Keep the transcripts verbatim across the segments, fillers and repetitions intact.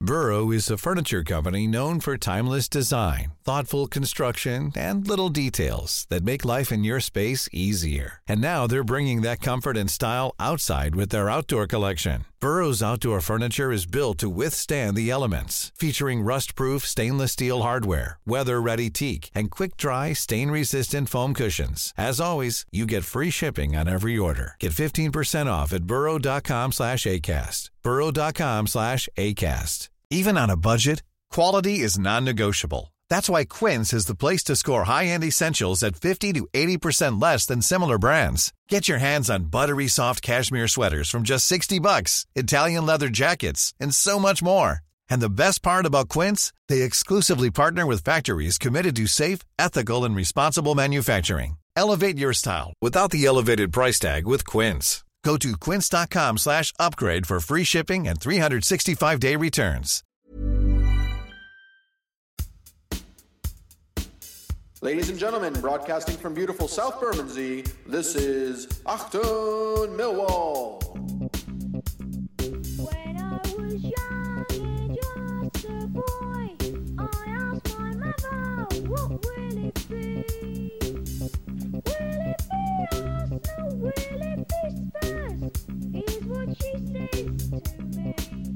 Burrow is a furniture company known for timeless design, thoughtful construction, and little details that make life in your space easier. And now they're bringing that comfort and style outside with their outdoor collection. Burrow's outdoor furniture is built to withstand the elements, featuring rust-proof stainless steel hardware, weather-ready teak, and quick-dry, stain-resistant foam cushions. As always, you get free shipping on every order. Get fifteen percent off at burrow.com slash ACAST. burrow.com slash ACAST. Even on a budget, quality is non-negotiable. That's why Quince is the place to score high-end essentials at fifty to eighty percent less than similar brands. Get your hands on buttery soft cashmere sweaters from just sixty bucks, Italian leather jackets, and so much more. And the best part about Quince, they exclusively partner with factories committed to safe, ethical, and responsible manufacturing. Elevate your style without the elevated price tag with Quince. Go to quince.com slash upgrade for free shipping and three sixty-five day returns. Ladies and gentlemen, broadcasting from beautiful South Bermondsey, this is Achtung Millwall. When I was young and just a boy, I asked my mother, what will it be? Will it be Arsenal? Will it be Spurs? Is what she says to me.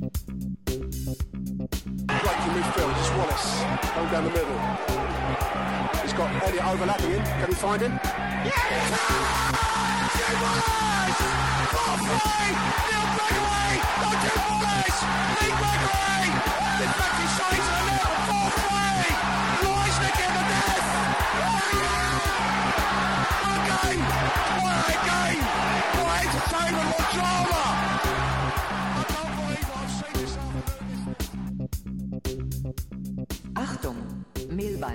Right to midfield, it's Wallace, going down the middle. He's got Elliot overlapping him. Can he find him? Yes! Jim Wallace! four three! Neil Gregory! No, Jim Wallace! Lee Gregory! In fact, he's shot into the net. four three! Leisnick in the death! What a game! What a game! What entertainment! What drama! I can't believe I've seen this afternoon. Achtung, Millwall.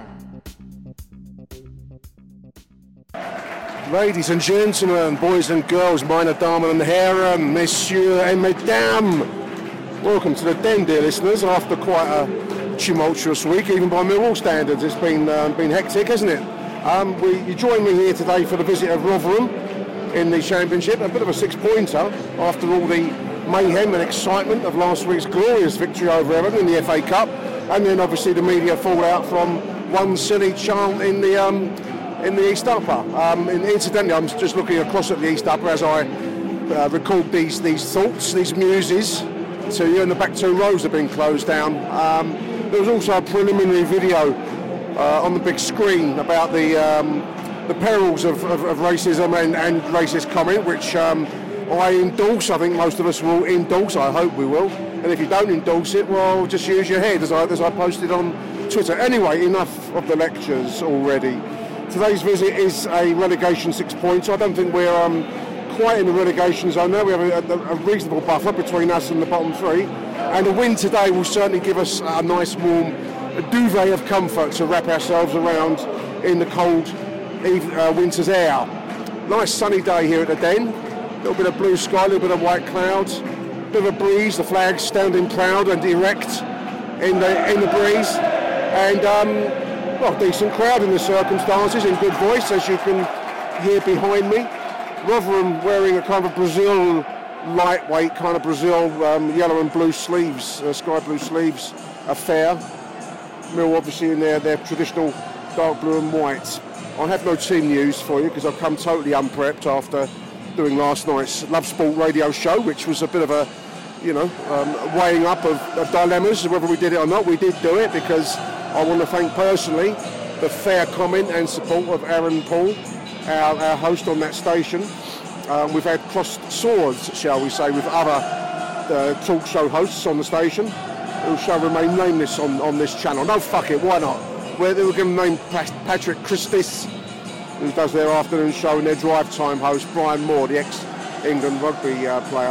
Ladies and gentlemen, boys and girls, meine Damen und Herren, Messieurs et Mesdames, welcome to the Den, dear listeners. After quite a tumultuous week, even by Millwall standards, it's been um, been hectic, hasn't it? Um, we, you join me here today for the visit of Rotherham in the Championship, a bit of a six-pointer after all the mayhem and excitement of last week's glorious victory over Everton in the F A Cup, and then obviously the media fallout from one silly chant in the um, in the East Upper. Um, and incidentally, I'm just looking across at the East Upper as I uh, record these these thoughts, these muses to you, and the back two rows have been closed down. Um, there was also a preliminary video uh, on the big screen about the um, the perils of, of, of racism and, and racist comment, which um, I endorse. I think most of us will endorse. I hope we will. And if you don't endorse it, well, just use your head, as I, as I posted on Twitter. Anyway, enough of the lectures already. Today's visit is a relegation six-pointer. I don't think we're um, quite in the relegation zone now. We have a, a, a reasonable buffer between us and the bottom three. And a win today will certainly give us a nice warm duvet of comfort to wrap ourselves around in the cold uh, winter's air. Nice sunny day here at the Den. A little bit of blue sky, a little bit of white clouds. A bit of a breeze, the flag's standing proud and erect in the, in the breeze. And... Um, Well, decent crowd in the circumstances, in good voice, as you can hear behind me. Rotherham wearing a kind of Brazil, lightweight kind of Brazil um, yellow and blue sleeves, uh, sky blue sleeves affair. Mill obviously in their, their traditional dark blue and white. I have no team news for you because I've come totally unprepped after doing last night's Love Sport radio show, which was a bit of a, you know, um, weighing up of, of dilemmas, whether we did it or not. We did do it because I want to thank personally the fair comment and support of Aaron Paul, our, our host on that station. Um, we've had crossed swords, shall we say, with other uh, talk show hosts on the station who shall remain nameless on, on this channel. No, fuck it, why not? We're, we're going to name Patrick Christis, who does their afternoon show, and their drive time host, Brian Moore, the ex-England rugby uh, player,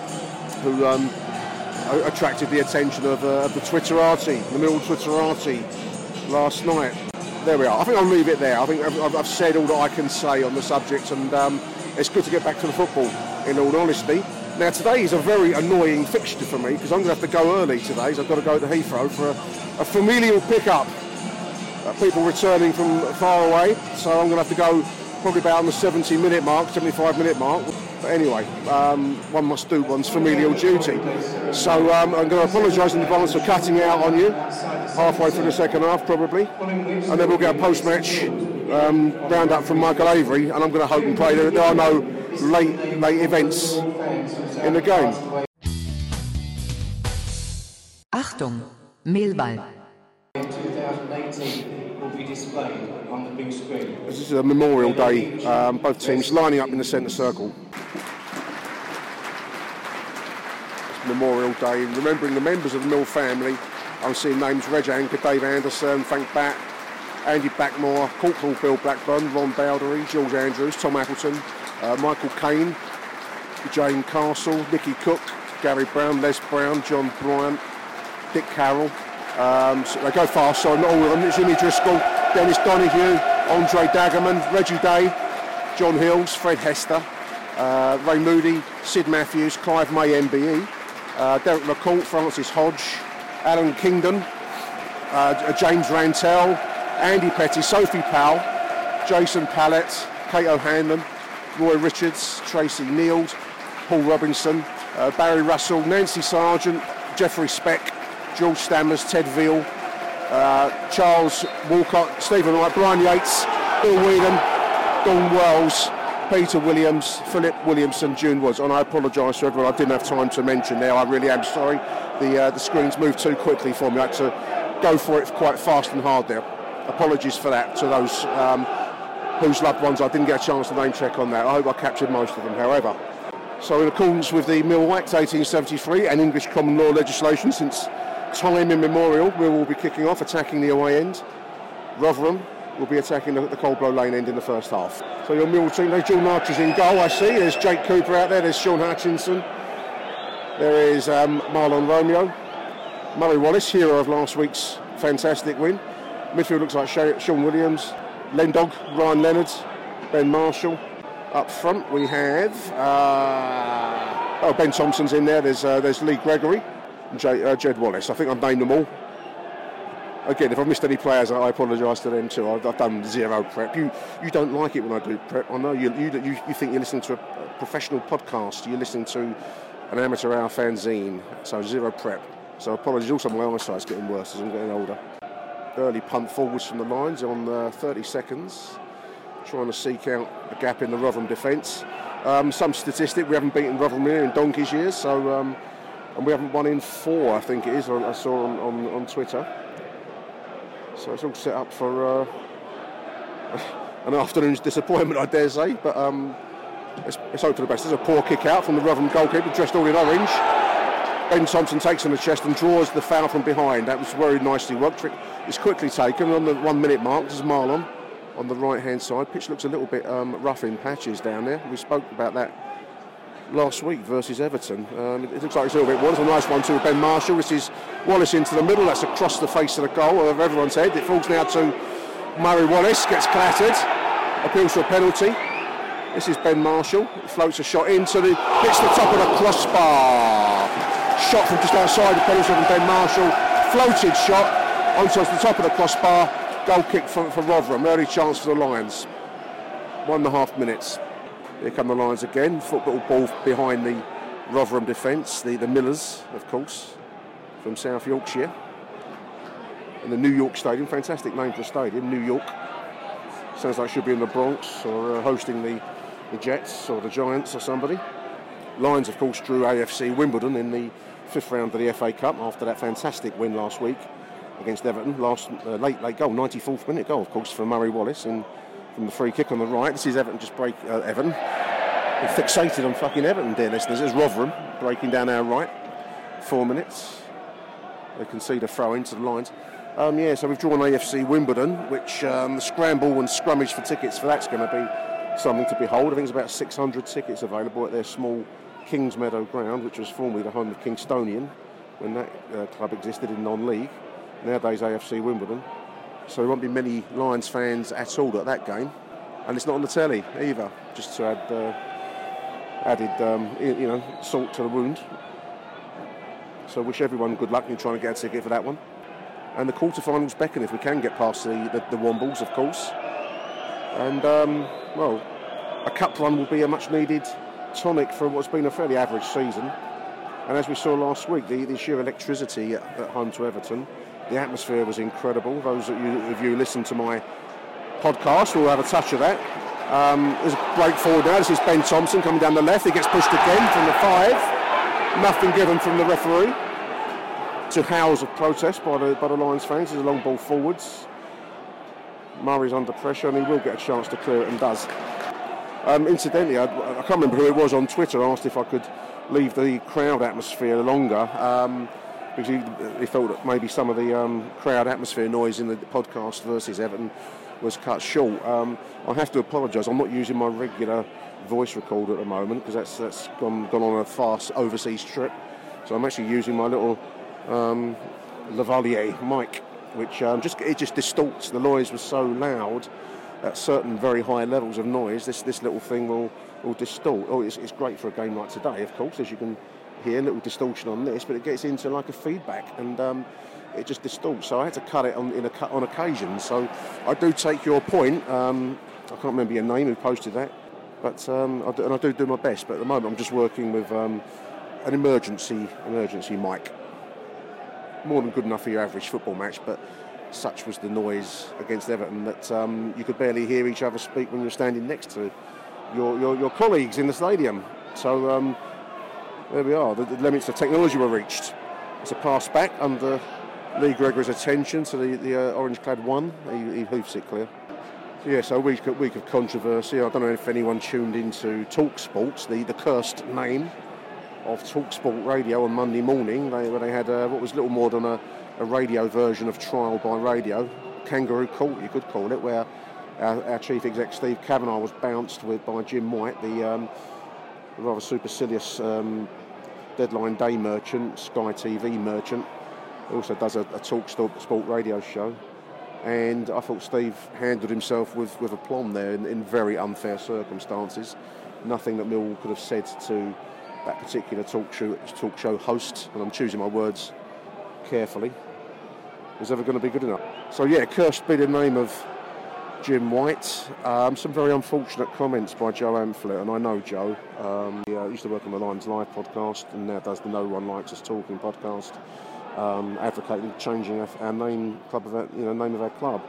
who... Um, attracted the attention of, uh, of the Twitterati, the Mill Twitterati last night. There we are. I think I'll leave it there. I think I've, I've said all that I can say on the subject, and um, it's good to get back to the football, in all honesty. Now, today is a very annoying fixture for me, because I'm going to have to go early today, so I've got to go to Heathrow for a, a familial pick-up. Uh, people returning from far away, so I'm going to have to go probably about on the seventy minute mark, seventy-five minute mark. But anyway, um, one must do one's familial duty. So um, I'm going to apologise in advance for cutting out on you, halfway through the second half probably. And then we'll get a post-match um, round-up from Michael Avery, and I'm going to hope and pray that there are no late, late events in the game. Achtung, Millwall. twenty eighteen will be displayed on the big screen. This is a Memorial Day, um, both teams lining up in the centre circle. It's Memorial Day, remembering the members of the Mill family. I'm seeing names: Reg Anker, Dave Anderson, Frank Batt, Andy Backmore, Corporal Bill Blackburn, Ron Bowdery, George Andrews, Tom Appleton, uh, Michael Caine, Jane Castle, Nicky Cook, Gary Brown, Les Brown, John Bryant, Dick Carroll. Um, so they go fast, so not all of them. It's Jimmy Driscoll, Dennis Donahue, Andre Daggerman, Reggie Day, John Hills, Fred Hester, uh, Ray Moody, Sid Matthews, Clive May M B E, uh, Derek McCourt, Francis Hodge, Alan Kingdon, uh, James Rantel, Andy Petty, Sophie Powell, Jason Pallett, Kate O'Hanlon, Roy Richards, Tracy Neild, Paul Robinson, uh, Barry Russell, Nancy Sargent, Jeffrey Speck, George Stammers, Ted Veal, uh, Charles Walcott, Stephen Wright, Brian Yates, Bill Whelan, Don Wells, Peter Williams, Philip Williamson, June Woods. And I apologise to everyone I didn't have time to mention there. I really am sorry. The uh, the screens moved too quickly for me. I had to go for it quite fast and hard there. Apologies for that to those um, whose loved ones I didn't get a chance to name check on that. I hope I captured most of them, however. So in accordance with the Mill Act eighteen seventy-three and English common law legislation since time immemorial, we will be kicking off, attacking the away end. Rotherham will be attacking the, the Coldblow Lane end in the first half. So your Mill team, there's John Archer's in goal, I see. There's Jake Cooper out there, there's Sean Hutchinson. There is um, Marlon Romeo. Murray Wallace, hero of last week's fantastic win. Midfield looks like Sean Williams, Lendog, Ryan Leonard, Ben Marshall. Up front we have, uh, oh, Ben Thompson's in there, there's uh, there's Lee Gregory. J, uh, Jed Wallace. I think I've named them all. Again, if I've missed any players, I apologise to them too. I've, I've done zero prep. You you don't like it when I do prep. I know you you, you, you think you're listening to a professional podcast. You're listening to an amateur hour fanzine. So zero prep. So apologies. Also, my eyesight's getting worse as I'm getting older. Early punt forwards from the lines on uh, thirty seconds. Trying to seek out a gap in the Rotherham defence. Um, some statistic, we haven't beaten Rotherham here in donkey's years. So... Um, And we haven't won in four, I think it is, I saw on, on, on Twitter. So it's all set up for uh, an afternoon's disappointment, I dare say. But um, let's, let's hope for the best. There's a poor kick out from the Rotherham goalkeeper, dressed all in orange. Ben Thompson takes on the chest and draws the foul from behind. That was very nicely worked. It's quickly taken on the one minute mark. This is Marlon on the right-hand side. Pitch looks a little bit um, rough in patches down there. We spoke about that last week versus Everton. Um, it, it looks like it's a little bit worse. A nice one to Ben Marshall. This is Wallace into the middle. That's across the face of the goal of everyone's head. It falls now to Murray Wallace. Gets clattered. Appeals for a penalty. This is Ben Marshall. It floats a shot into the... hits the top of the crossbar. Shot from just outside the penalty from Ben Marshall. Floated shot onto the top of the crossbar. Goal kick for, for Rotherham. Early chance for the Lions. One and a half minutes. Here come the Lions again. Football ball behind the Rotherham defence. The, the Millers, of course, from South Yorkshire. In the New York Stadium. Fantastic name for a stadium, New York. Sounds like it should be in the Bronx or uh, hosting the, the Jets or the Giants or somebody. Lions, of course, drew A F C Wimbledon in the fifth round of the F A Cup after that fantastic win last week against Everton. Last uh, late, late goal, ninety-fourth minute goal, of course, from Murray Wallace. And from the free kick on the right. This is Everton just break... Uh, Everton. We're fixated on fucking Everton, dear listeners. There's Rotherham breaking down our right. Four minutes. They concede a throw into the lines. Um, yeah, so we've drawn A F C Wimbledon, which um, the scramble and scrummage for tickets for that's going to be something to behold. I think there's about six hundred tickets available at their small Kings Meadow ground, which was formerly the home of Kingstonian when that uh, club existed in non-league. Nowadays A F C Wimbledon. So there won't be many Lions fans at all at that game, and it's not on the telly either. Just to add uh, added, um, you know, salt to the wound. So wish everyone good luck in trying to get a ticket for that one. And the quarterfinals beckon if we can get past the the, the Wombles, of course. And, um, well, a cup run will be a much-needed tonic for what's been a fairly average season. And as we saw last week, the, the sheer electricity at, at home to Everton, the atmosphere was incredible. Those of you, of you who listen to my podcast will have a touch of that. Um, there's a break forward now. This is Ben Thompson coming down the left. He gets pushed again from the five. Nothing given from the referee. To howls of protest by the, by the Lions fans. There's a long ball forwards. Murray's under pressure and he will get a chance to clear it and does. Um, incidentally, I, I can't remember who it was on Twitter asked if I could leave the crowd atmosphere longer um, because he, he felt that maybe some of the um, crowd atmosphere noise in the podcast versus Everton was cut short. Um, I have to apologise. I'm not using my regular voice recorder at the moment because that's that's gone, gone on a fast overseas trip. So I'm actually using my little um, lavalier mic, which um, just it just distorts. The noise was so loud at certain very high levels of noise. This this little thing will will distort. Oh, it's, it's great for a game like today, of course, as you can hear a little distortion on this, but it gets into like a feedback and. Um, It just distorts, so I had to cut it on in a cut on occasion. So I do take your point. Um, I can't remember your name who posted that, but um, I do, and I do do my best. But at the moment, I'm just working with um, an emergency emergency mic. More than good enough for your average football match, but such was the noise against Everton that um, you could barely hear each other speak when you're standing next to your your, your colleagues in the stadium. So um, there we are. The, the limits of technology were reached. It's a pass back under Lee Gregory's attention to the, the uh, orange-clad one. He, he hoofs it clear. So yeah, so a week, a week of controversy. I don't know if anyone tuned into Talk Sports, the, the cursed name of Talk Sport Radio on Monday morning, they, where they had uh, what was little more than a, a radio version of Trial by Radio, Kangaroo Court, you could call it, where our, our chief exec Steve Kavanagh was bounced with by Jim White, the um, rather supercilious um, deadline day merchant, Sky T V merchant. He also does a, a Talk Sport radio show, and I thought Steve handled himself with, with aplomb there in, in very unfair circumstances. Nothing that Millwall could have said to that particular talk show, talk show host, and I'm choosing my words carefully, is ever going to be good enough. So yeah, cursed be the name of Jim White. Um, some very unfortunate comments by Joe Amphlett, and I know Joe. Um, he uh, used to work on the Lions Live podcast, and now does the No One Likes Us Talking podcast. Um, advocating changing our, our name, club of our, you know, name of our club.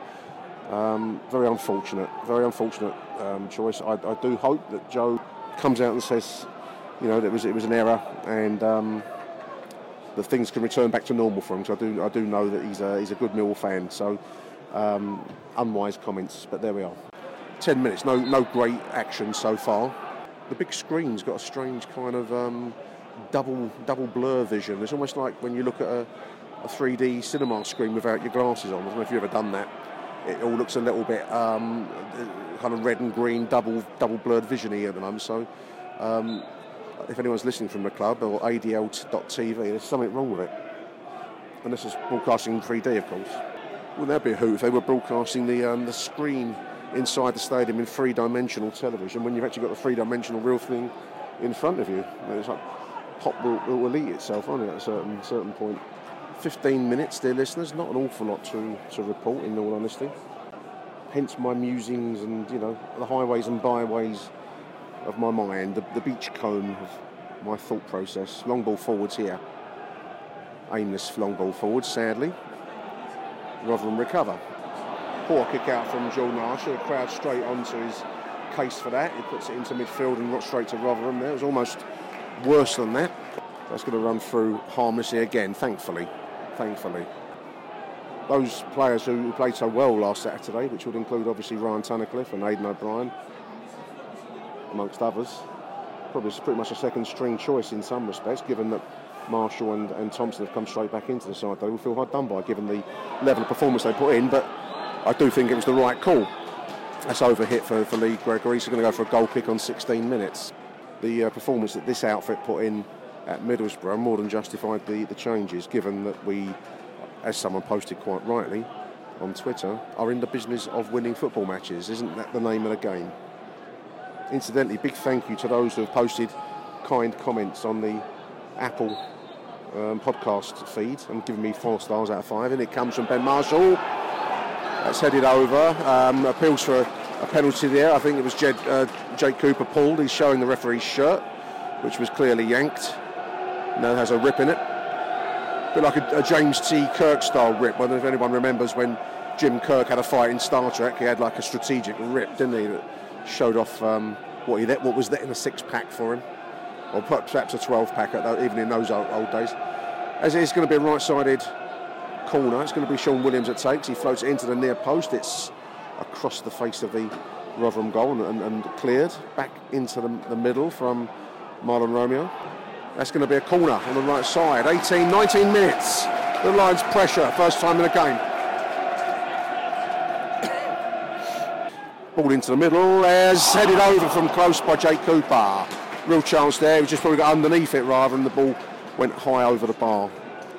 Um, very unfortunate, very unfortunate um, choice. I, I do hope that Joe comes out and says, you know, that it was it was an error, and um, that things can return back to normal for him. So I do I do know that he's a he's a good Millwall fan. So um, unwise comments, but there we are. Ten minutes, no no great action so far. The big screen's got a strange kind of. Um, double double blur vision. It's almost like when you look at a, a three D cinema screen without your glasses on. I don't know if you've ever done that. It all looks a little bit um, kind of red and green, double double blurred vision-y at the moment. So um, if anyone's listening from the club or A D L dot T V, there's something wrong with it. And this is broadcasting in three D, of course. Wouldn't that be a hoot if they were broadcasting the um, the screen inside the stadium in three-dimensional television when you've actually got the three-dimensional real thing in front of you? It's like pop will, will eat itself, won't it, at a certain certain point. fifteen minutes, dear listeners, not an awful lot to, to report, in all honesty. Hence my musings and, you know, the highways and byways of my mind, the, the beachcomb of my thought process. Long ball forwards here. Aimless long ball forwards, sadly. Rotherham recover. Poor kick out from Jordan Archer, the crowd straight onto his case for that. He puts it into midfield and got straight to Rotherham there. It was almost worse than that. That's going to run through harmlessly again, thankfully. Thankfully. Those players who played so well last Saturday, which would include obviously Ryan Tunnicliffe and Aidan O'Brien, amongst others, probably pretty much a second string choice in some respects, given that Marshall and, and Thompson have come straight back into the side. They will feel hard done by, given the level of performance they put in, but I do think it was the right call. That's over hit for, for Lee Gregory. He's going to go for a goal kick on sixteen minutes. The uh, performance that this outfit put in at Middlesbrough more than justified the, the changes, given that we, as someone posted quite rightly on Twitter, are in the business of winning football matches. Isn't that the name of the game? Incidentally, big thank you to those who have posted kind comments on the Apple um, podcast feed and given me four stars out of five, and it comes from Ben Marshall. That's headed over. Um, appeals for a penalty there. I think it was Jed, uh, Jake Cooper pulled. He's showing the referee's shirt, which was clearly yanked. Now has a rip in it. A bit like a, a James T. Kirk style rip. I don't know if anyone remembers when Jim Kirk had a fight in Star Trek. He had like a strategic rip, didn't he, that showed off um, what he what was there in a six pack for him, or perhaps a twelve pack at, even in those old, old days. As it is going to be a right-sided corner, it's going to be Sean Williams that takes. He floats it into the near post. It's across the face of the Rotherham goal and, and, and cleared back into the, the middle from Marlon Romeo. That's going to be a corner on the right side. eighteen, nineteen minutes. The Lions pressure, first time in the game. Ball into the middle, as headed over from close by Jake Cooper. Real chance there, he just probably got underneath it rather than the ball went high over the bar.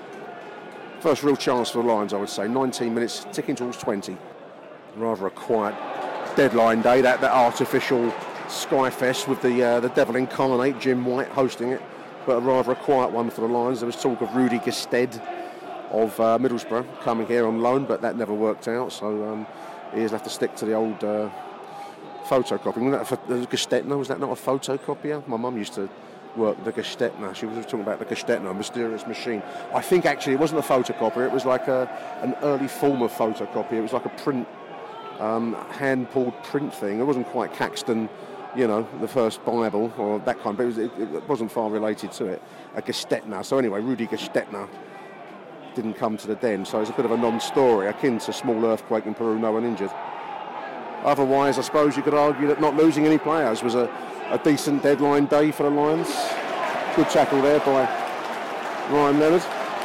First real chance for the Lions, I would say. nineteen minutes, ticking towards twenty. Rather a quiet deadline day, that, that artificial Skyfest with the uh, the devil incarnate, Jim White, hosting it. But a rather a quiet one for the Lions. There was talk of Rudy Gestede of uh, Middlesbrough coming here on loan, but that never worked out. So um, he has to have to stick to the old uh, photocopying. Was that a Gestetner? Was that not a photocopier? My mum used to work the Gestetner. She was talking about the Gestetner, mysterious machine. I think actually it wasn't a photocopier. It was like a an early form of photocopier. It was like a print, um, hand-pulled print thing. It wasn't quite Caxton, you know, the first Bible or that kind, but it, was, it, it wasn't far related to it. A Gestetner. So anyway, Rudy Gestetner didn't come to the den, so it's a bit of a non-story, akin to small earthquake in Peru, no one injured. Otherwise, I suppose you could argue that not losing any players was a, a decent deadline day for the Lions. Good tackle there by Ryan Leonard.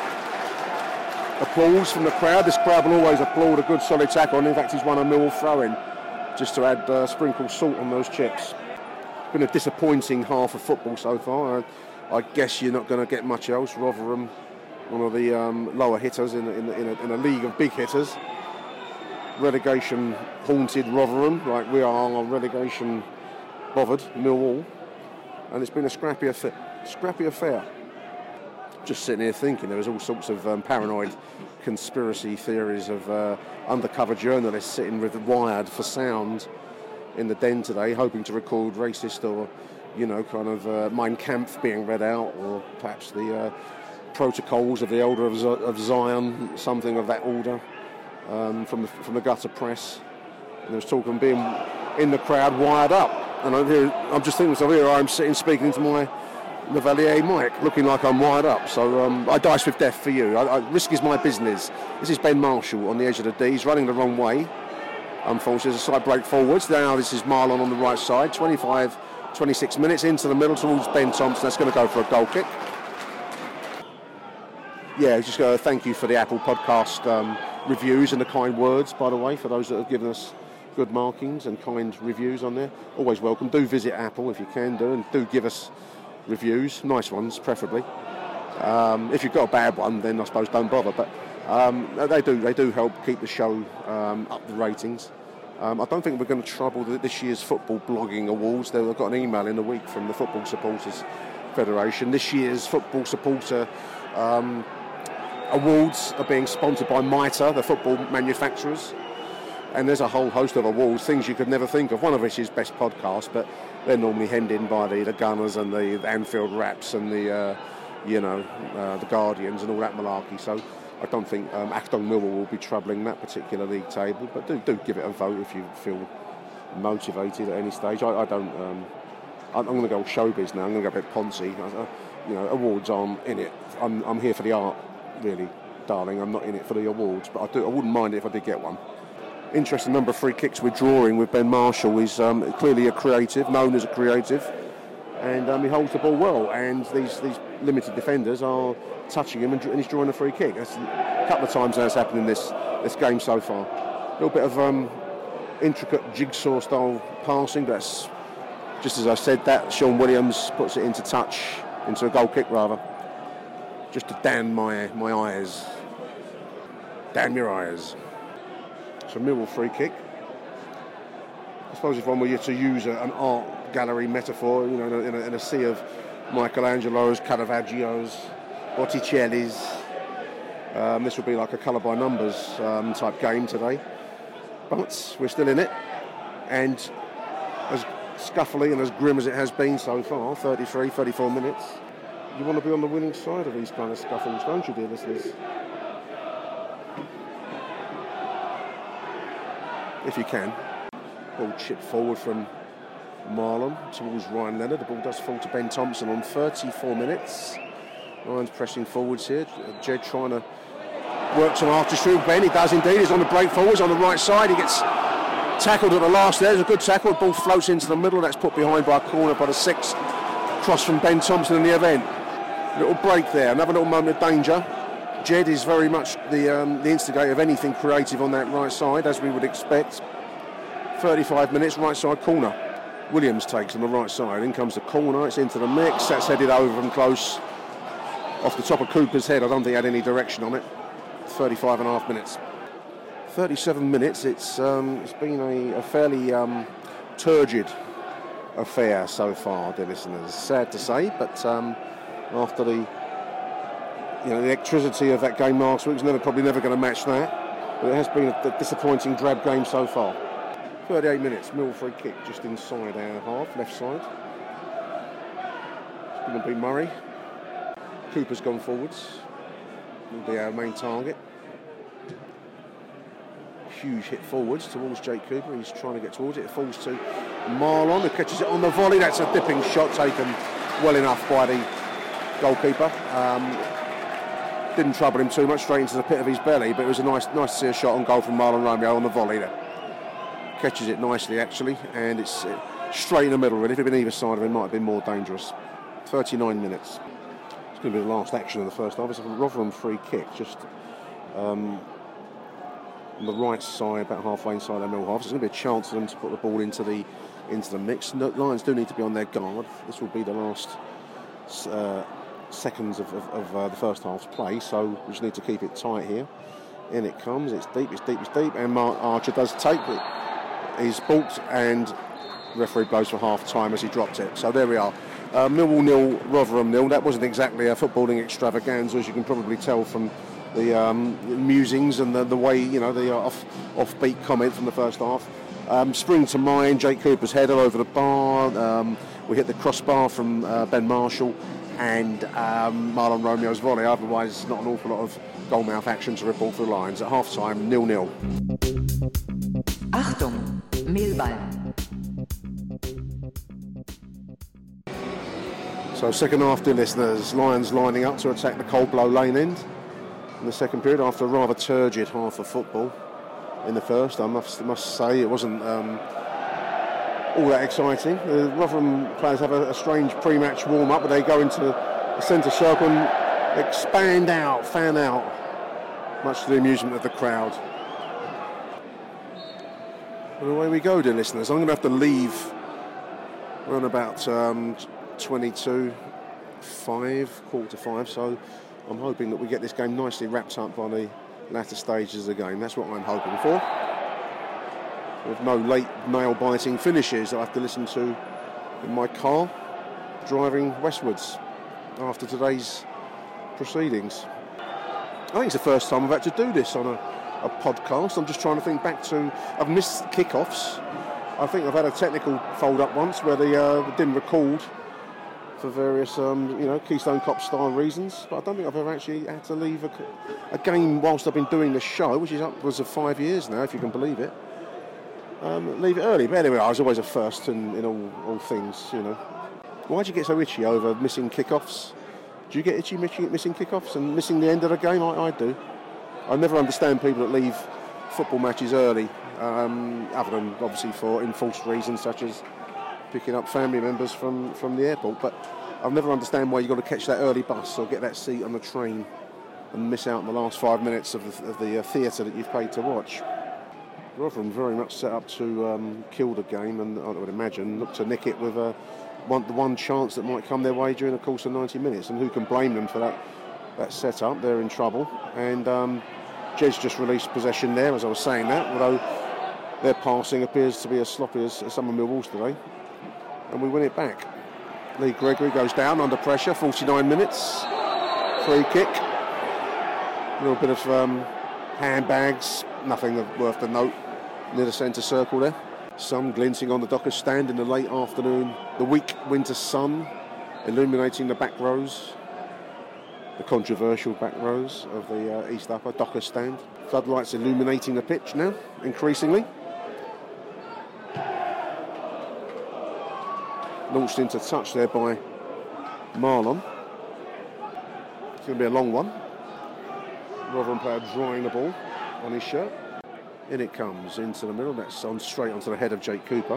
Applause from the crowd. This crowd will always applaud a good solid tackle, and in fact he's won a Millwall throw-in just to add uh, sprinkle salt on those chips. Been a disappointing half of football so far. I, I guess you're not going to get much else. Rotherham, one of the um, lower hitters in, in, in, a, in a league of big hitters. Relegation haunted Rotherham, like we are relegation bothered Millwall, and it's been a scrappy affair. Scrappy affair. Just sitting here thinking there was all sorts of um, paranoid conspiracy theories of uh, undercover journalists sitting with Wired for sound in the den today, hoping to record racist or, you know, kind of uh, Mein Kampf being read out, or perhaps the uh, protocols of the Elder of, Z- of Zion, something of that order. Um, from the from the gutter press, and there was talk of being in the crowd wired up, and I'm here. I'm just thinking, so here I'm sitting speaking to my Lavalier mic, looking like I'm wired up. So um, I dice with death for you. I, I, risk is my business. This is Ben Marshall on the edge of the D. He's running the wrong way. Unfortunately, there's a side break forwards. Now this is Marlon on the right side. twenty-five, twenty-six minutes into the middle towards Ben Thompson. That's going to go for a goal kick. Yeah, just uh, thank you for the Apple Podcast um, reviews and the kind words, by the way, for those that have given us good markings and kind reviews on there. Always welcome. Do visit Apple if you can do, and do give us reviews, nice ones preferably. Um, if you've got a bad one, then I suppose don't bother, but um, they do they do help keep the show um, up the ratings. Um, I don't think we're going to trouble this year's football blogging awards. They've got an email in the week from the Football Supporters Federation. This year's football supporter um, awards are being sponsored by MITA, the football manufacturers, and there's a whole host of awards, things you could never think of, one of which is Best Podcast, but they're normally hemmed in by the, the Gunners and the, the Anfield Raps and the uh, you know uh, the Guardians and all that malarkey, so I don't think um, Acton Millwall will be troubling that particular league table, but do, do give it a vote if you feel motivated at any stage. I, I don't um, I'm, I'm going to go showbiz now, I'm going to go a bit Ponzi. I, you know, awards aren't in it. I'm, I'm here for the art, really, darling. I'm not in it for the awards, but I do. I wouldn't mind it if I did get one. Interesting number of free kicks we're drawing with Ben Marshall. He's um, clearly a creative, known as a creative, and um, he holds the ball well. And these these limited defenders are touching him, and, and he's drawing a free kick. That's a couple of times that's happened in this this game so far. A little bit of um, intricate jigsaw style passing, but that's just as I said. That Sean Williams puts it into touch, into a goal kick rather. Just to damn my, my eyes. Damn your eyes. It's a Millwall free kick. I suppose if one were to use a, an art gallery metaphor, you know, in a, in a, in a sea of Michelangelo's, Caravaggios, Botticelli's, um, this would be like a colour by numbers um, type game today. But we're still in it. and as scuffly and as grim as it has been so far, thirty-three, thirty-four minutes, you want to be on the winning side of these kind of scuffles, don't you, dear listeners? If you can. Ball chipped forward from Marlon towards Ryan Leonard. The ball does fall to Ben Thompson on thirty-four minutes. Ryan's pressing forwards here. Jed trying to work some artistry with Ben. He does indeed. He's on the break forwards on the right side. He gets tackled at the last there. There's a good tackle. The ball floats into the middle. That's put behind by a corner by the six. Cross from Ben Thompson in the event. Little break there. Another little moment of danger. Jed is very much the, um, the instigator of anything creative on that right side, as we would expect. thirty-five minutes, right side corner. Williams takes on the right side. In comes the corner. It's into the mix. That's headed over from close. Off the top of Cooper's head. I don't think it had any direction on it. thirty-five and a half minutes. thirty-seven minutes. It's um, it's been a, a fairly um, turgid affair so far, dear listeners. Sad to say, but um, after the you know the electricity of that game last week, it's never probably never going to match that. But it has been a, a disappointing drab game so far. thirty-eight minutes. Mill free kick just inside our half, left side. It's going to be Murray. Cooper's gone forwards. Will be our main target. Huge hit forwards towards Jake Cooper. He's trying to get towards it. It falls to Marlon, who catches it on the volley. That's a dipping shot taken well enough by the goalkeeper. Um, didn't trouble him too much, straight into the pit of his belly, but it was a nice, nice to see a shot on goal from Marlon Romeo on the volley there. Catches it nicely actually, and it's uh, straight in the middle. Really, if it had been either side of it, it might have been more dangerous. thirty-nine minutes. It's going to be the last action of the first half. It's a Rotherham free kick, just um, on the right side, about halfway inside our middle half. So there's going to be a chance for them to put the ball into the into the mix. No, Lions do need to be on their guard. This will be the last uh, seconds of, of, of uh, the first half's play, so we just need to keep it tight here. In it comes. It's deep. It's deep. It's deep. And Mark Archer does take it. He's balked, and referee blows for half time as he dropped it. So there we are. Uh, Millwall nil, Rotherham nil. That wasn't exactly a footballing extravaganza, as you can probably tell from the um, musings and the, the way, you know, the off, offbeat comment from the first half. Um, spring to mind, Jake Cooper's header over the bar. Um, we hit the crossbar from uh, Ben Marshall and um, Marlon Romeo's volley. Otherwise, not an awful lot of goalmouth action to report for the Lions. At half time, nil nil. Achtung, Mehlball. So second half, dear listeners, Lions lining up to attack the Cold Blow Lane end in the second period after a rather turgid half of football in the first. I must, must say it wasn't um, all that exciting. The Rotherham players have a, a strange pre-match warm-up where they go into the centre circle and expand out, fan out, much to the amusement of the crowd. And away we go, dear listeners. I'm going to have to leave around about um, twenty-two, five, quarter to five, so I'm hoping that we get this game nicely wrapped up by the latter stages of the game. That's what I'm hoping for. With no late nail-biting finishes I have to listen to in my car driving westwards after today's proceedings. I think it's the first time I've had to do this on a, a podcast. I'm just trying to think back to... I've missed kickoffs. I think I've had a technical fold-up once where the uh, didn't record for various, um, you know, Keystone Cop style reasons. But I don't think I've ever actually had to leave a, a game whilst I've been doing the show, which is upwards of five years now, if you can believe it. Um, leave it early. But anyway, I was always a first in, in all, all things, you know. Why do you get so itchy over missing kickoffs? Do you get itchy missing kickoffs and missing the end of the game? I, I do. I never understand people that leave football matches early, um, other than obviously for enforced reasons such as picking up family members from, from the airport. But I'll never understand why you've got to catch that early bus or get that seat on the train and miss out on the last five minutes of the, of the uh, theatre that you've paid to watch. Rotherham very much set up to um, kill the game, and I would imagine look to nick it with uh, one, the one chance that might come their way during the course of ninety minutes. And who can blame them for that that set-up? They're in trouble. And um, Jez just released possession there, as I was saying that, although their passing appears to be as sloppy as, as some of Millwall's today. And we win it back. Lee Gregory goes down under pressure, forty-nine minutes. Free kick. A little bit of um, handbags, nothing worth the note near the centre circle there. Sun glinting on the Dockers stand in the late afternoon. The weak winter sun illuminating the back rows, the controversial back rows of the uh, East Upper Dockers stand. Floodlights illuminating the pitch now, increasingly. Launched into touch there by Marlon. It's going to be a long one. Rotherham player drying the ball on his shirt. In it comes into the middle. That's on straight onto the head of Jake Cooper.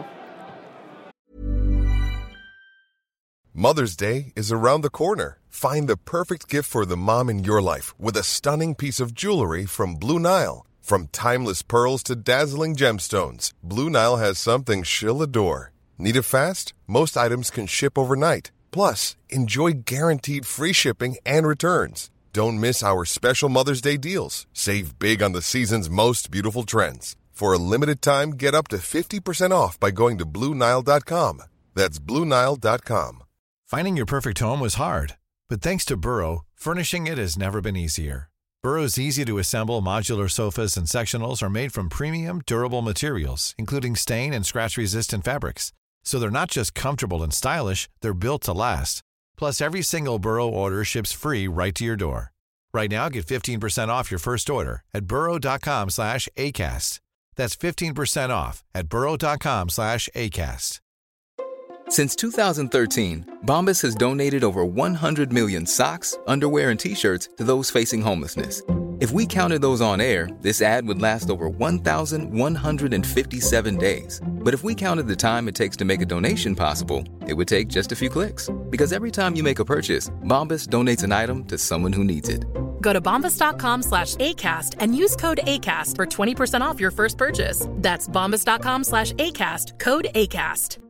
Mother's Day is around the corner. Find the perfect gift for the mom in your life with a stunning piece of jewelry from Blue Nile. From timeless pearls to dazzling gemstones, Blue Nile has something she'll adore. Need it fast? Most items can ship overnight. Plus, enjoy guaranteed free shipping and returns. Don't miss our special Mother's Day deals. Save big on the season's most beautiful trends. For a limited time, get up to fifty percent off by going to Blue Nile dot com. That's Blue Nile dot com. Finding your perfect home was hard, but thanks to Burrow, furnishing it has never been easier. Burrow's easy-to-assemble modular sofas and sectionals are made from premium, durable materials, including stain and scratch-resistant fabrics. So they're not just comfortable and stylish, they're built to last. Plus, every single Burrow order ships free right to your door. Right now, get fifteen percent off your first order at burrow.com slash ACAST. That's fifteen percent off at burrow.com slash ACAST. Since two thousand thirteen, Bombas has donated over one hundred million socks, underwear, and T-shirts to those facing homelessness. If we counted those on air, this ad would last over one thousand one hundred fifty-seven days. But if we counted the time it takes to make a donation possible, it would take just a few clicks. Because every time you make a purchase, Bombas donates an item to someone who needs it. Go to bombas.com slash ACAST and use code ACAST for twenty percent off your first purchase. That's bombas.com slash ACAST, code ACAST.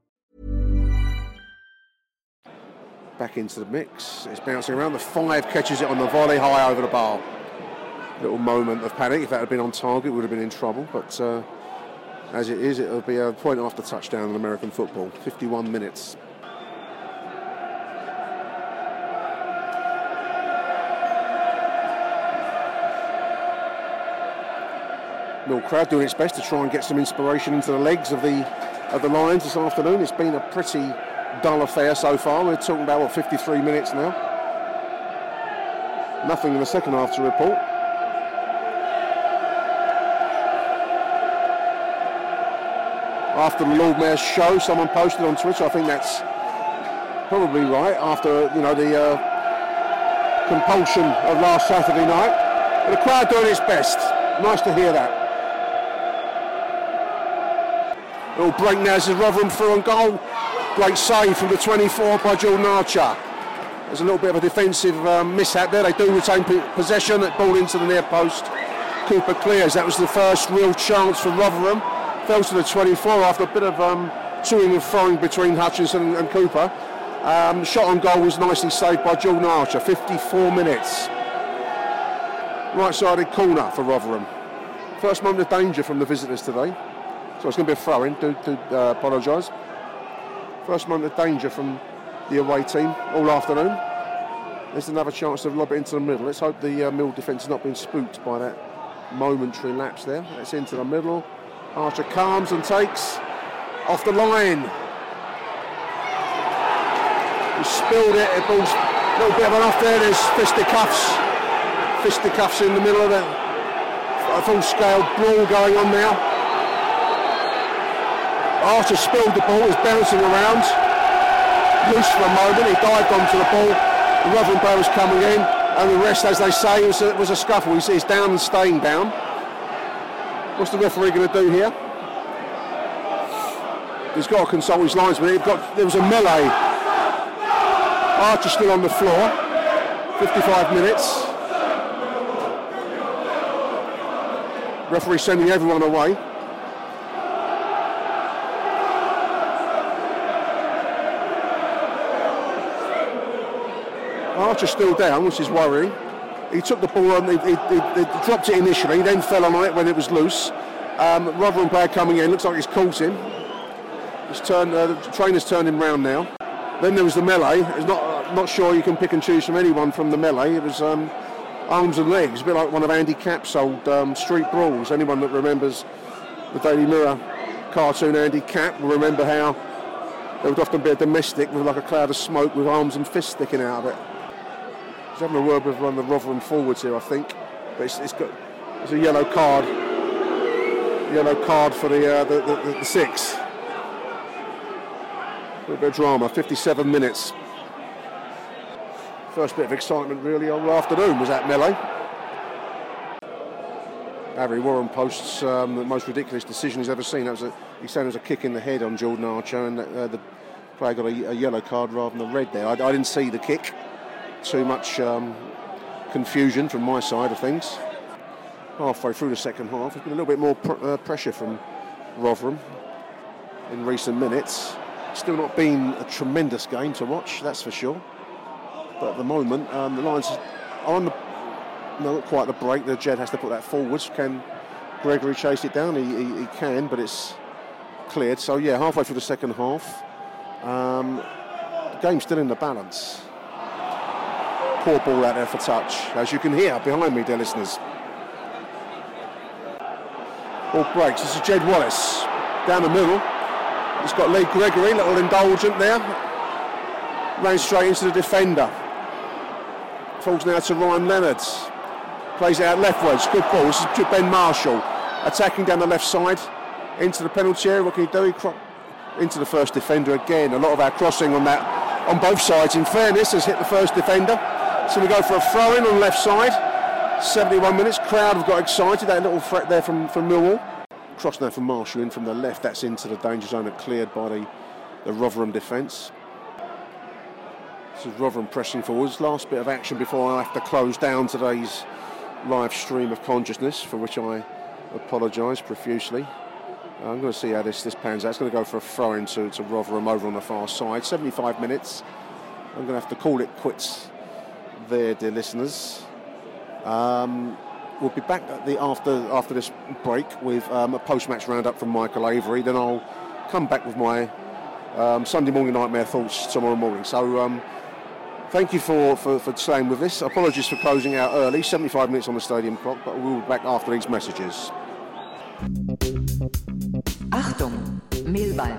Back into the mix. It's bouncing around. The five catches it on the volley high over the bar. Little moment of panic. If that had been on target, would have been in trouble. But uh, as it is, it'll be a point after touchdown in American football. fifty-one minutes. Mill crowd doing its best to try and get some inspiration into the legs of the of the Lions this afternoon. It's been a pretty dull affair so far. We're talking about, what, fifty-three minutes now. Nothing in the second half to report. After the Lord Mayor's show, someone posted on Twitter, I think that's probably right, after, you know, the uh, compulsion of last Saturday night. But the crowd doing its best. Nice to hear that. Little break now as Rotherham through on goal. Great save from the twenty-four by Jordan Archer. There's a little bit of a defensive um, mishap there. They do retain possession. That ball into the near post. Cooper clears. That was the first real chance for Rotherham. Fell to the twenty-four after a bit of um, toing and throwing between Hutchinson and, and Cooper. Um, shot on goal was nicely saved by Jordan Archer. fifty-four minutes. Right-sided corner for Rotherham. First moment of danger from the visitors today. So it's going to be a throw-in. Do, do uh, apologise. First moment of danger from the away team all afternoon. There's another chance to lob it into the middle. Let's hope the uh, Mill defence has not been spooked by that momentary lapse there. It's into the middle. Archer calms and takes off the line. He spilled it. It ball's a little bit of an off there. There's fisticuffs. Fisticuffs in the middle of it. A full-scale brawl going on now. Archer spilled the ball, was bouncing around, loose for a moment, he dived onto the ball, the Rotherham player was coming in, and the rest, as they say, was a, was a scuffle. He's, he's down and staying down. What's the referee going to do here? He's got to consult his linesman. Got, there was a melee. Archer still on the floor, fifty-five minutes. Referee sending everyone away. Archer still down, which is worrying. He took the ball on, he, he, he, he dropped it initially, then fell on it when it was loose. Um, Rotherham player coming in, looks like he's caught him. He's turned, uh, the trainer's turned him round now. Then there was the melee. It's not uh, not sure you can pick and choose from anyone from the melee. It was um, arms and legs, a bit like one of Andy Capp's old um, street brawls. Anyone that remembers the Daily Mirror cartoon Andy Capp will remember how there would often be a domestic with like a cloud of smoke with arms and fists sticking out of it. He's having a word with one of the Rotherham forwards here, I think, but it's, it's got it's a yellow card, yellow card for the uh, the, the, the, the six. A little bit of drama. fifty-seven minutes. First bit of excitement really all afternoon was that melee. Avery Warren posts um, the most ridiculous decision he's ever seen. That was a, he's saying it was a kick in the head on Jordan Archer, and uh, the player got a, a yellow card rather than a red there. I, I didn't see the kick. Too much um, confusion from my side of things. Halfway through the second half, there's been a little bit more pr- uh, pressure from Rotherham in recent minutes. Still not been a tremendous game to watch, that's for sure. But at the moment, um, the Lions are on the, no, not quite the break. The Jed has to put that forwards. Can Gregory chase it down? He, he, he can, but it's cleared. So yeah, halfway through the second half, um, the game's still in the balance. Poor ball out there for touch, as you can hear behind me, dear listeners. Ball breaks. This is Jed Wallace down the middle. He's got Lee Gregory, little indulgent there. Ran straight into the defender. Falls now to Ryan Leonards. Plays it out leftwards. Good ball. This is Ben Marshall attacking down the left side into the penalty area. What can he do? He cro- into the first defender again. A lot of our crossing on that on both sides, in fairness, has hit the first defender. So we go for a throw-in on the left side. seventy-one minutes. Crowd have got excited. That little threat there from, from Millwall. Cross now from Marshall in from the left. That's into the danger zone and cleared by the, the Rotherham defence. This is Rotherham pressing forwards. Last bit of action before I have to close down today's live stream of consciousness, for which I apologise profusely. I'm going to see how this, this pans out. It's going to go for a throw-in to, to Rotherham over on the far side. seventy-five minutes. I'm going to have to call it quits there, dear listeners. Um, we'll be back at the after after this break with um, a post-match roundup from Michael Avery. Then I'll come back with my um, Sunday morning nightmare thoughts tomorrow morning. So um, thank you for, for, for staying with this. Apologies for closing out early. seventy-five minutes on the stadium clock, but we'll be back after these messages. Achtung, Mehlball.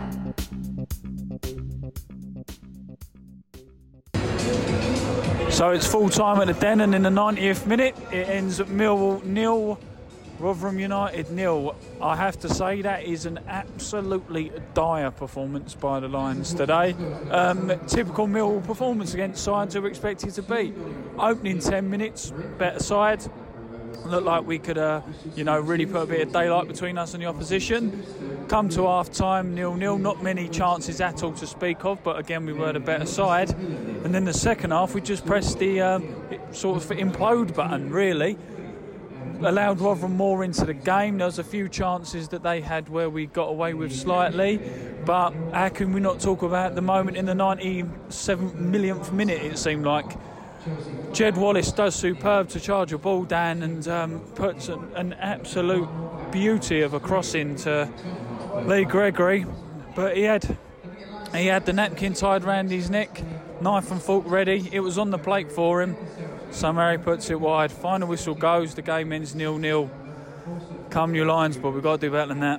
So it's full time at the Den, and in the ninetieth minute it ends at Millwall nil, Rotherham United nil. I have to say that is an absolutely dire performance by the Lions today. Um, typical Millwall performance against sides who were expected to beat. Opening ten minutes, better side. Looked like we could, uh, you know, really put a bit of daylight between us and the opposition. Come to half-time, nil-nil. Not many chances at all to speak of, but again, we were the better side. And then the second half, we just pressed the um, sort of implode button, really. Allowed Rotherham more into the game. There was a few chances that they had where we got away with slightly. But how can we not talk about the moment in the ninety-seven millionth minute, it seemed like. Jed Wallace does superb to charge a ball down and um, puts an, an absolute beauty of a crossing to Lee Gregory, but he had he had the napkin tied round his neck, knife and fork ready. It was on the plate for him. Somehow he puts it wide. Final whistle goes. The game ends nil-nil. Come New Lions, but we've got to do better than that.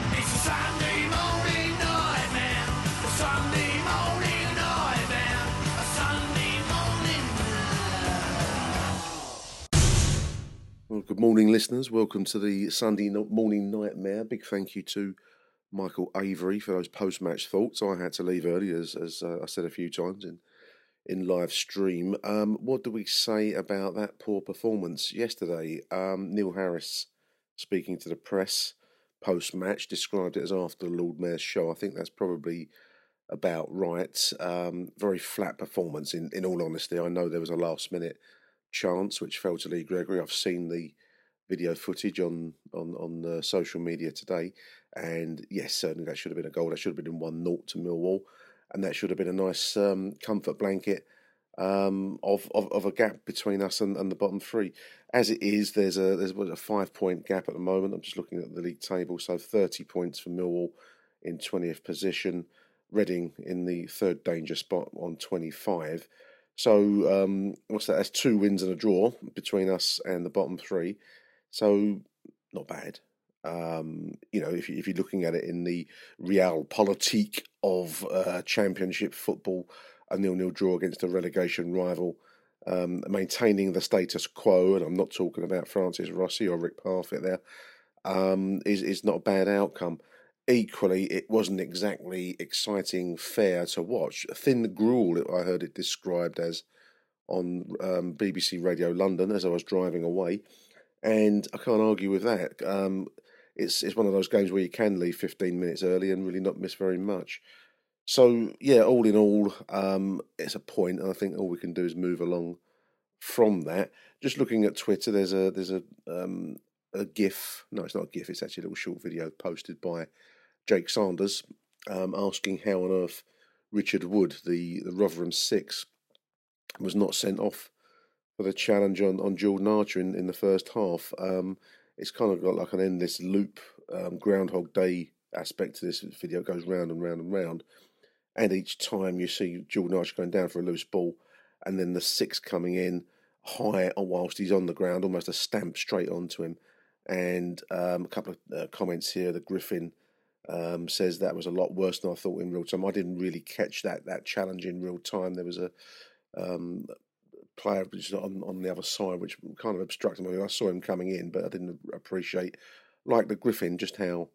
Well, good morning, listeners. Welcome to the Sunday morning nightmare. Big thank you to Michael Avery for those post-match thoughts. I had to leave early, as as uh, I said a few times in in live stream. Um, what do we say about that poor performance yesterday? Um, Neil Harris, speaking to the press post-match, described it as after the Lord Mayor's show. I think that's probably about right. Um, very flat performance, in, in all honesty. I know there was a last-minute chance which fell to Lee Gregory. I've seen the video footage on on on uh, social media today, and yes, certainly that should have been a goal. That should have been one nil to Millwall, and that should have been a nice um, comfort blanket um, of, of of a gap between us and, and the bottom three. As it is, there's a there's a five point gap at the moment. I'm just looking at the league table, so thirty points for Millwall in twentieth position, Reading in the third danger spot on twenty-five. So, um, what's that? That's two wins and a draw between us and the bottom three. So, not bad. Um, you know, if, you, if you're looking at it in the realpolitik of uh, Championship football, a nil-nil draw against a relegation rival, um, maintaining the status quo, and I'm not talking about Francis Rossi or Rick Parfitt there, um, is, is not a bad outcome. Equally, it wasn't exactly exciting fare to watch. Thin gruel, I heard it described as on um, B B C Radio London as I was driving away, and I can't argue with that. Um, it's it's one of those games where you can leave fifteen minutes early and really not miss very much. So yeah, all in all, um, it's a point, and I think all we can do is move along from that. Just looking at Twitter, there's a there's a um, a GIF. No, it's not a GIF. It's actually a little short video posted by Jake Sanders, um, asking how on earth Richard Wood, the, the Rotherham Six, was not sent off for the challenge on, on Jordan Archer in, in the first half. Um, it's kind of got like an endless loop, um, Groundhog Day aspect to this video. It goes round and round and round. And each time you see Jordan Archer going down for a loose ball, and then the Six coming in high whilst he's on the ground, almost a stamp straight onto him. And um, a couple of uh, comments here. The Griffin Um, says that was a lot worse than I thought in real time. I didn't really catch that that challenge in real time. There was a um, player on, on the other side which kind of obstructed me. I saw him coming in, but I didn't appreciate, like the Griffin, just how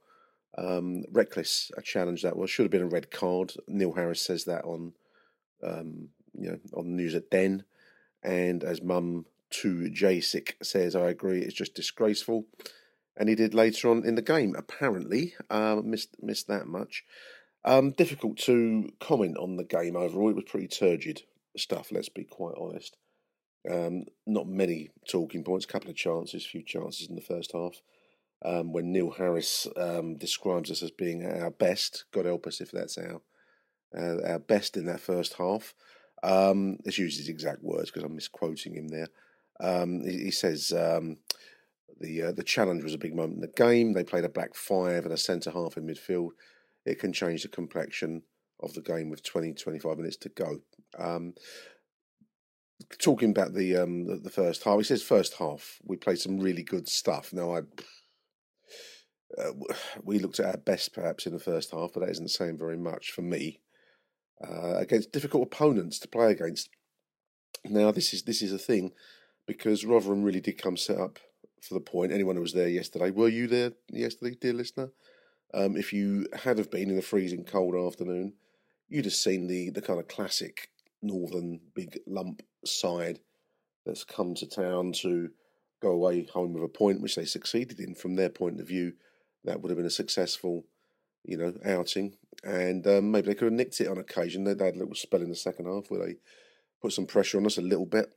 um, reckless a challenge that was. Should have been a red card. Neil Harris says that on um, you know on the news at Den, and as Mum to Jasic says, I agree. It's just disgraceful. And he did later on in the game, apparently. Um, missed missed that much. Um, difficult to comment on the game overall. It was pretty turgid stuff, let's be quite honest. Um, not many talking points, a couple of chances, few chances in the first half. Um, when Neil Harris um, describes us as being at our best, God help us if that's our, uh, our best in that first half. Um, let's use his exact words because I'm misquoting him there. Um, he, he says... Um, The uh, the challenge was a big moment in the game. They played a back five and a centre half in midfield. It can change the complexion of the game with twenty, twenty-five minutes to go. Um, talking about the, um, the the first half, he says first half we played some really good stuff. Now I uh, we looked at our best perhaps in the first half, but that isn't saying very much for me. Uh, against difficult opponents to play against. Now this is this is a thing because Rotherham really did come set up for the point. Anyone who was there yesterday, were you there yesterday, dear listener? Um, if you had have been in a freezing cold afternoon, you'd have seen the, the kind of classic northern big lump side that's come to town to go away home with a point, which they succeeded in. From their point of view, that would have been a successful, you know, outing. And um, maybe they could have nicked it on occasion. They, they had a little spell in the second half where they put some pressure on us a little bit.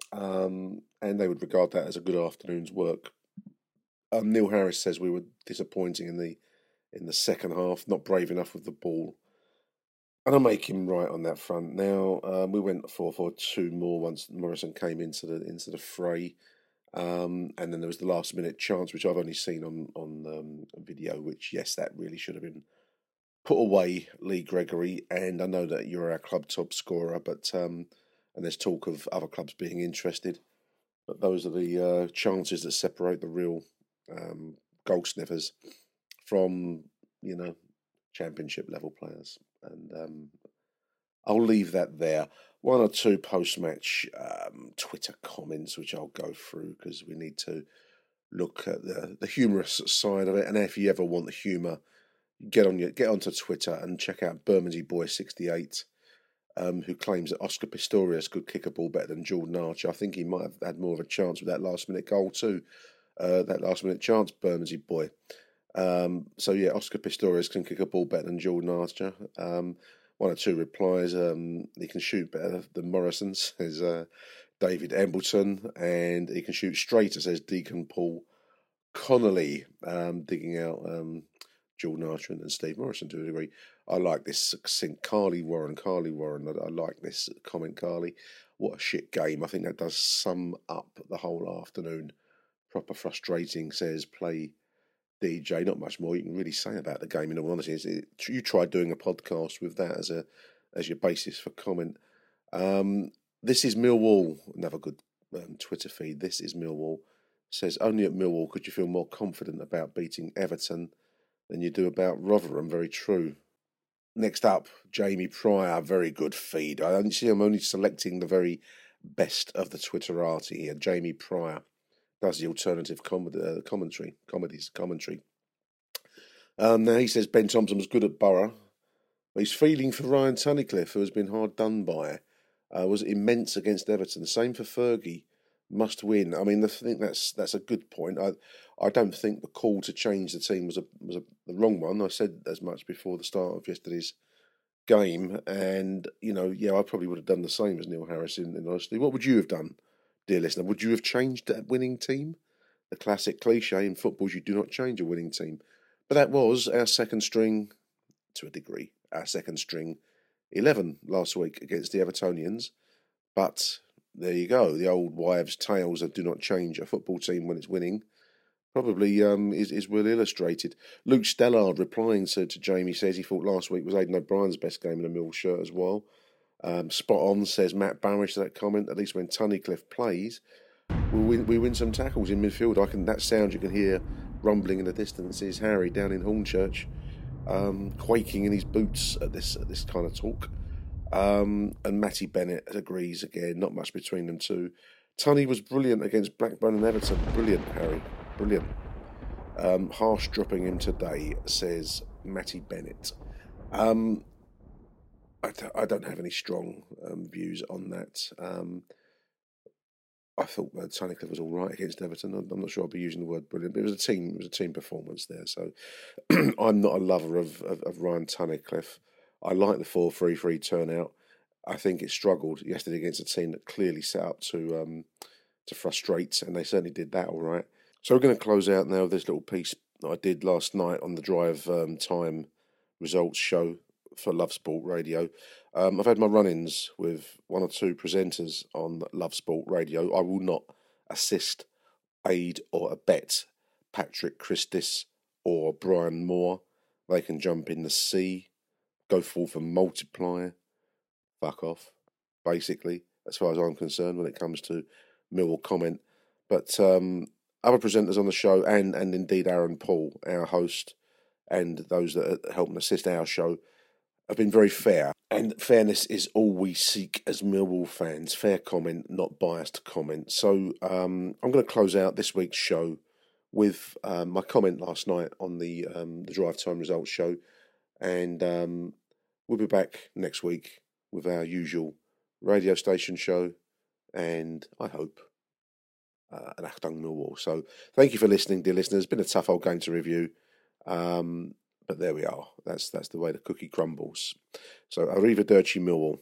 Um, and they would regard that as a good afternoon's work. Um, Neil Harris says we were disappointing in the in the second half, not brave enough with the ball. And I make him right on that front. Now um, we went four four two more once Morrison came into the into the fray, um, and then there was the last minute chance, which I've only seen on on um, video. Which yes, that really should have been put away, Lee Gregory. And I know that you're our club top scorer, but um, and there's talk of other clubs being interested. But those are the uh, chances that separate the real um, goal sniffers from, you know, championship level players. And um, I'll leave that there. One or two post-match um, Twitter comments, which I'll go through because we need to look at the, the humorous side of it. And if you ever want the humour, get on your get onto Twitter and check out Bermondsey Boy sixty-eight. Um, who claims that Oscar Pistorius could kick a ball better than Jordan Archer. I think he might have had more of a chance with that last-minute goal too, uh, that last-minute chance, Bermondsey boy. Um, so, yeah, Oscar Pistorius can kick a ball better than Jordan Archer. Um, one or two replies. Um, he can shoot better than Morrison, says uh, David Embleton, and he can shoot straighter, says Deacon Paul Connolly, um, digging out um, Jordan Archer and Steve Morrison to a degree. I like this succinct Carly Warren, Carly Warren. I, I like this comment, Carly. What a shit game. I think that does sum up the whole afternoon. Proper frustrating, says Play D J. Not much more you can really say about the game, in all honesty. It, you tried doing a podcast with that as a as your basis for comment. Um, this is Millwall. Another good um, Twitter feed. This is Millwall. says, only at Millwall could you feel more confident about beating Everton than you do about Rotherham. Very true. Next up, Jamie Pryor, very good feed. I don't see I'm only selecting the very best of the Twitterati here. Jamie Pryor does the alternative com- uh, commentary, comedies commentary. Um, now he says Ben Thompson was good at Borough, but he's feeling for Ryan Tunnicliffe, who has been hard done by. Uh, was immense against Everton. Same for Fergie. Must win. I mean, I think that's that's a good point. I I don't think the call to change the team was a was a, the wrong one. I said as much before the start of yesterday's game, and you know, yeah, I probably would have done the same as Neil Harris. In, in honesty, what would you have done, dear listener? Would you have changed that winning team? The classic cliche in football is you do not change a winning team, but that was our second string, to a degree, our second string eleven last week against the Evertonians, but. There you go. The old wives' tales that do not change a football team when it's winning probably um, is, is well illustrated. Luke Stellard replying to, to Jamie says he thought last week was Aidan O'Brien's best game in a Mill shirt as well. Um, spot on, says Matt Barish to that comment. At least when Tunnicliffe plays, we win, we win some tackles in midfield. I can that sound you can hear rumbling in the distance is Harry down in Hornchurch, um, quaking in his boots at this at this kind of talk. Um, and Matty Bennett agrees again, not much between them two. Tunney was brilliant against Blackburn and Everton. Brilliant, Harry. Brilliant. Um, harsh dropping him today, says Matty Bennett. Um, I, d- I don't have any strong um, views on that. Um, I thought uh, Tunnicliffe was all right against Everton. I'm, I'm not sure I'll be using the word brilliant, but it was a team. It was a team performance there. So I'm not a lover of, of, of Ryan Tunnicliffe. I like the four three three turnout. I think it struggled yesterday against a team that clearly set up to um, to frustrate, and they certainly did that all right. So we're going to close out now with this little piece that I did last night on the Drive um, Time results show for Love Sport Radio. Um, I've had my run-ins with one or two presenters on Love Sport Radio. I will not assist, aid or abet Patrick Christis or Brian Moore. They can jump in the sea. Go forth and multiply, fuck off, basically, as far as I'm concerned when it comes to Millwall comment. But um, other presenters on the show, and, and indeed Aaron Paul, our host, and those that help and assist our show, have been very fair. And fairness is all we seek as Millwall fans. Fair comment, not biased comment. So um, I'm going to close out this week's show with um, my comment last night on the, um, the Drive Time results show. And um, we'll be back next week with our usual radio station show and, I hope, uh, an Achtung Millwall. So thank you for listening, dear listeners. It's been a tough old game to review, um, but there we are. That's that's the way the cookie crumbles. So arrivederci Millwall.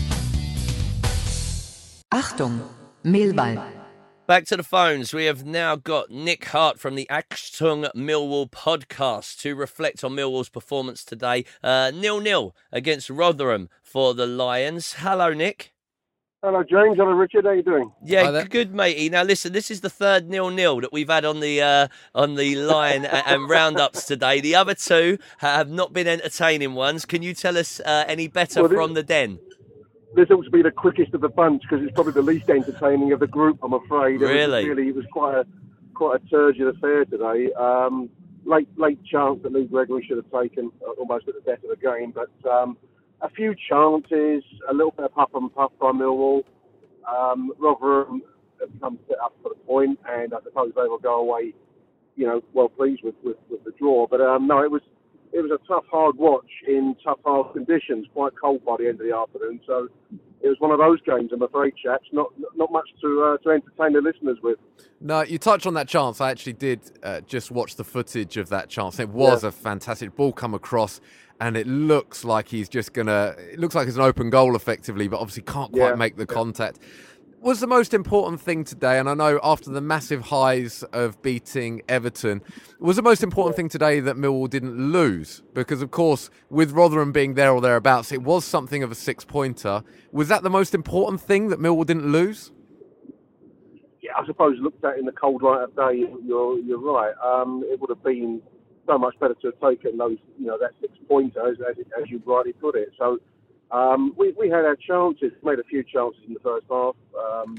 Achtung, Millwall. Back to the phones. We have now got Nick Hart from the Achtung Millwall podcast to reflect on Millwall's performance today. Uh, nil-nil against Rotherham for the Lions. Hello, Nick. Hello, James. Hello, Richard. How you doing? Yeah, good, matey. Now, listen, this is the third nil-nil that we've had on the uh, on the line and, and roundups today. The other two have not been entertaining ones. Can you tell us uh, any better well, from the Den? This ought to be the quickest of the bunch because it's probably the least entertaining of the group, I'm afraid. Really? It was, really, it was quite a quite a turgid affair today. Um, late late chance that Lee Gregory should have taken uh, almost at the death of the game, but um, a few chances, a little bit of puff and puff by Millwall. Um, Rotherham have come set up for the point, and I suppose they will go away, you know, well pleased with, with, with the draw. But um, no, it was. It was a tough, hard watch in tough, hard conditions, quite cold by the end of the afternoon. So it was one of those games, I'm afraid, chaps, not not much to uh, to entertain the listeners with. No, you touched on that chance. I actually did uh, just watch the footage of that chance. It was yeah. a fantastic ball come across, and it looks like he's just going to... It looks like it's an open goal, effectively, but obviously can't quite yeah. make the yeah. contact. Was the most important thing today, and I know after the massive highs of beating Everton, was the most important thing today that Millwall didn't lose? Because, of course, with Rotherham being there or thereabouts, it was something of a six-pointer. Was that the most important thing, that Millwall didn't lose? Yeah, I suppose looked at in the cold light of day, you're you're right. Um, it would have been so much better to have taken those, you know, that six-pointer, as, as, as you rightly put it. So. Um, we, we had our chances, made a few chances in the first half. Um,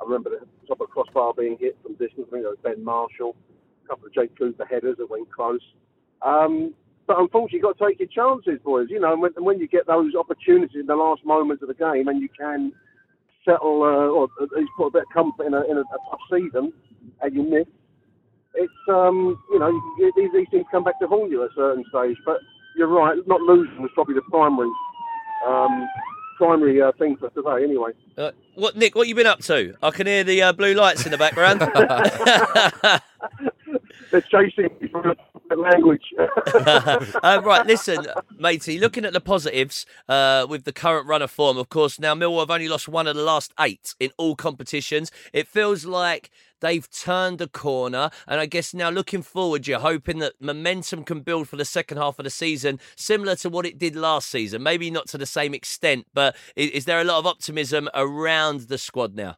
I remember the top of the crossbar being hit from distance. I think it was Ben Marshall, a couple of Jake Cooper headers that went close. Um, but unfortunately, you've got to take your chances, boys. You know, and when, and when you get those opportunities in the last moments of the game, and you can settle uh, or at least put a bit of comfort in a, in a, a tough season, and you miss, it's um, you know you, these, these things come back to haunt you at a certain stage. But you're right, not losing was probably the primary. Um, primary uh, thing for today anyway. Uh, what, Nick, what you been up to? I can hear the uh, blue lights in the background. They're chasing me from the language. uh, right, listen, matey, looking at the positives uh, with the current run of form, of course, now Millwall have only lost one of the last eight in all competitions. It feels like they've turned a corner, and I guess now looking forward, you're hoping that momentum can build for the second half of the season, similar to what it did last season. Maybe not to the same extent, but is, is there a lot of optimism around the squad now?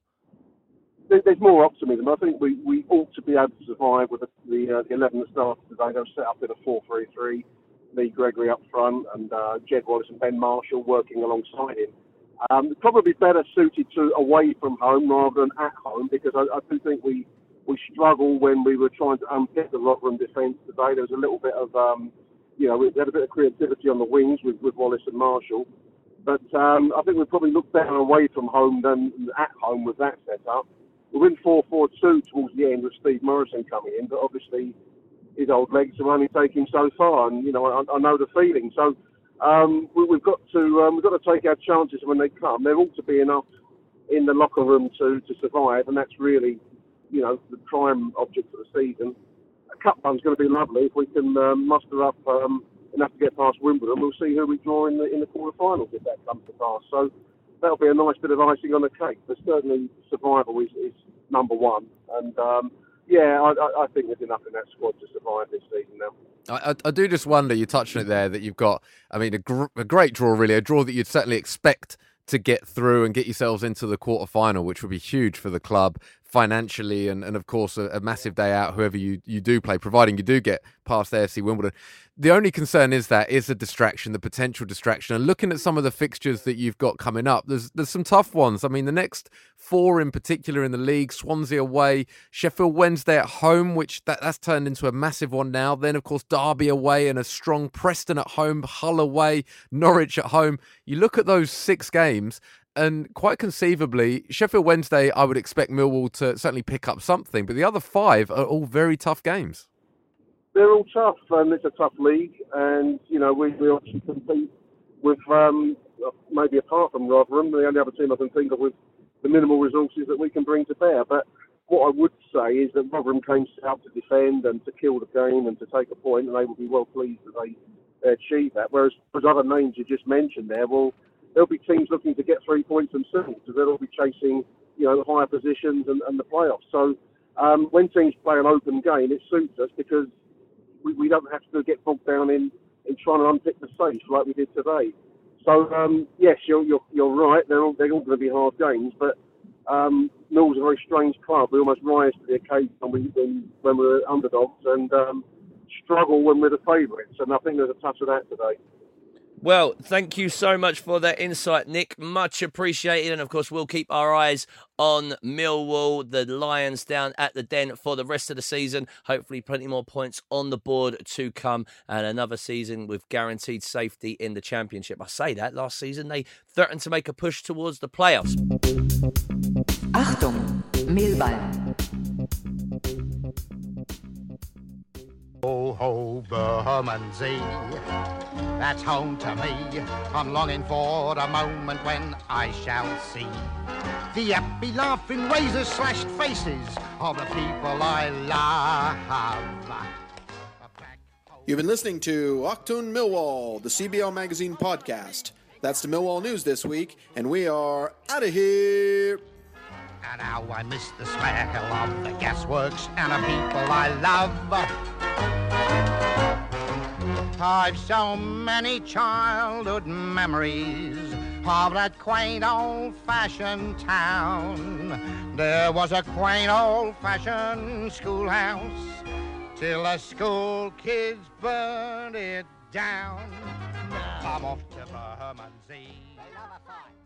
There's more optimism. I think we, we ought to be able to survive with the, the, uh, the eleven that started today. They were set up in a four three three. Lee Gregory up front and uh, Jed Wallace and Ben Marshall working alongside him. Um, probably better suited to away from home rather than at home, because I, I do think we, we struggled when we were trying to unpick the Rotherham defence today. There was a little bit of, um, you know, we had a bit of creativity on the wings with, with Wallace and Marshall. But um, I think we probably looked better away from home than at home with that setup. We went four four two towards the end with Steve Morrison coming in, but obviously his old legs will only take him so far, and you know I, I know the feeling. So um, we, we've got to um, we've got to take our chances when they come. There ought to be enough in the locker room to, to survive, and that's really you know the prime object for the season. A cup run's going to be lovely if we can um, muster up um, enough to get past Wimbledon. We'll see who we draw in the in the quarterfinals if that comes to pass. So that'll be a nice bit of icing on the cake. But certainly survival is, is number one. And um, yeah, I, I think there's enough in that squad to survive this season now. I, I do just wonder, you touched on it there, that you've got, I mean, a, gr- a great draw, really, a draw that you'd certainly expect to get through and get yourselves into the quarter-final, which would be huge for the club financially and, and of course, a, a massive day out, whoever you, you do play, providing you do get past A F C Wimbledon. The only concern is that is a distraction, the potential distraction. And looking at some of the fixtures that you've got coming up, there's there's some tough ones. I mean, the next four in particular in the league, Swansea away, Sheffield Wednesday at home, which that, that's turned into a massive one now. Then, of course, Derby away and a strong Preston at home, Hull away, Norwich at home. You look at those six games, and quite conceivably, Sheffield Wednesday, I would expect Millwall to certainly pick up something. But the other five are all very tough games. They're all tough, and it's a tough league. And, you know, we, we obviously compete with, um, maybe apart from Rotherham, the only other team I can think of with the minimal resources that we can bring to bear. But what I would say is that Rotherham came out to defend and to kill the game and to take a point, and they will be well pleased that they, they achieved that. Whereas those other names you just mentioned there, well, there'll be teams looking to get three points themselves, because they'll all be chasing, you know, the higher positions and, and the playoffs. So um, when teams play an open game, it suits us because we, we don't have to get bogged down in, in trying to unpick the safe like we did today. So um, yes, you're, you're you're right. They're all they're all going to be hard games, but um, Mill's a very strange club. We almost rise to the occasion when we when, when we're underdogs and um, struggle when we're the favourites. And I think there's a touch of that today. Well, thank you so much for that insight, Nick. Much appreciated. And, of course, we'll keep our eyes on Millwall, the Lions down at the Den for the rest of the season. Hopefully plenty more points on the board to come and another season with guaranteed safety in the Championship. I say that, last season they threatened to make a push towards the playoffs. Achtung, Millwall. Ho, ho, Bermondsey, that's home to me. I'm longing for the moment when I shall see the happy, laughing, razor-slashed faces of the people I love. You've been listening to Achtung Millwall, the C B L Magazine podcast. That's the Millwall news this week, and we are out of here. And how I miss the smell of the gasworks and the people I love. I've so many childhood memories of that quaint old-fashioned town. There was a quaint old-fashioned schoolhouse till the school kids burned it down. I'm off to Bermondsey.